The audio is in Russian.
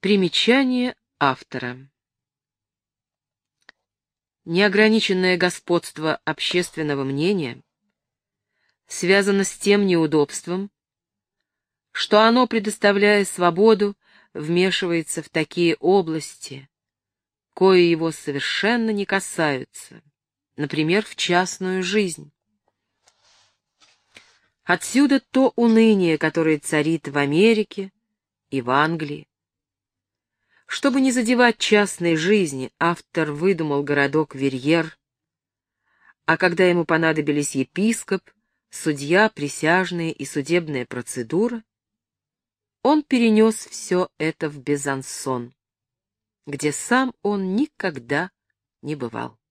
Примечание автора. Неограниченное господство общественного мнения связано с тем неудобством, что оно, предоставляя свободу, вмешивается в такие области, кои его совершенно не касаются, например, в частную жизнь. Отсюда то уныние, которое царит в Америке и в Англии. Чтобы не задевать частной жизни, автор выдумал городок Верьер, а когда ему понадобились епископ, судья, присяжные и судебная процедура, он перенес все это в Безансон, где сам он никогда не бывал.